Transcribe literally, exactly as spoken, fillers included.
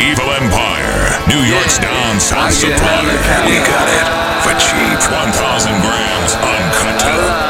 Evil Empire, New York's down south supplier. We got it for cheap. one thousand grams uncut.